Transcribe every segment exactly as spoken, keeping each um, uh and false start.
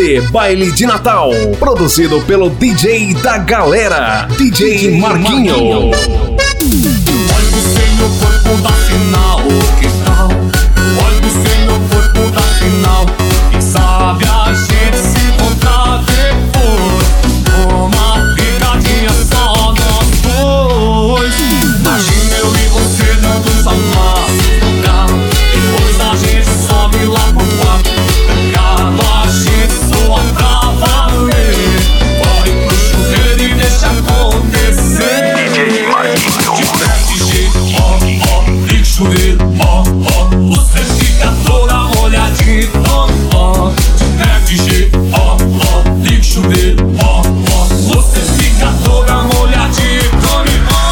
C Baile de Natal, produzido pelo D J da galera, D J, D J Marquinho. Olha o Senhor corpo da final, que tal? Olha o Senhor corpo da final. Quem sabe a gente se encontrar depois, uma picadinha só nós dois. Imagina eu e você dando os amassos no carro, depois a gente sobe lá pro quarto, trancado a gente soa pra valer. Corre pro chuveiro e deixa acontecer. D J Marquinho. Ó, ó, liga o chuveiro, ó, ó, você fica toda molhadinha, ó, ó, de F G, ó, ó, liga o chuveiro, ó, ó, você fica toda molhadinha, tome, ó.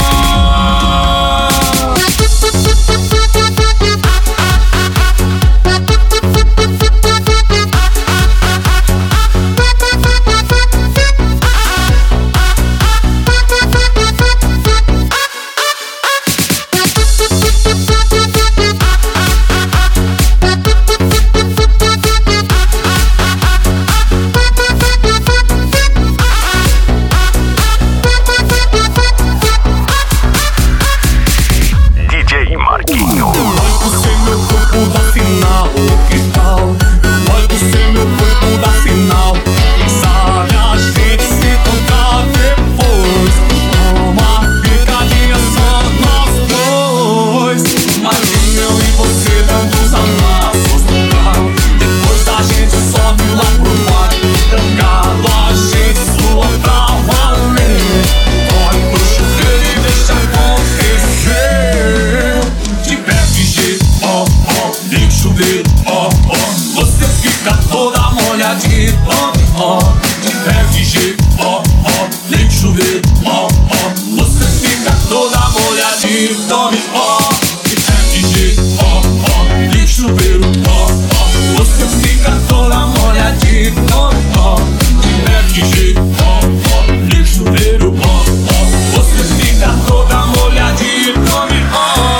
D J Marquinho. Olha você meu corpo da final, que tal? Olha você meu corpo da final. Quem sabe a gente se encontrar depois, uma picadinha só nós dois. Imagina eu e você dando os amassos no carro, depois a gente sobe lá pro quarto, trancado a gente sua pra valer. Corre pro chuveiro e deixa acontecer. De F G, ó, ó, liga o chuveiro, ó, ó, você fica toda molhadinha, ó, ó. De F G, ó, ó, liga o chuveiro, ó, ó, você fica toda molhadinha, tome, ó. De F G, ó, ó, liga o chuveiro, ó, ó, você fica toda molhadinha, tome, ó. De F G, ó, ó, liga o chuveiro, ó, ó, você fica toda molhadinha, tome, ó.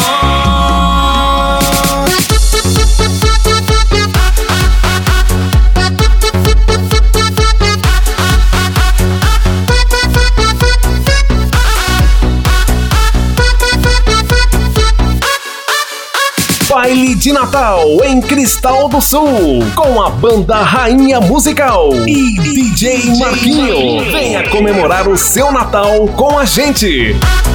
Baile de Natal em Cristal do Sul, com a banda Rainha Musical e D J Marquinho. Venha comemorar o seu Natal com a gente.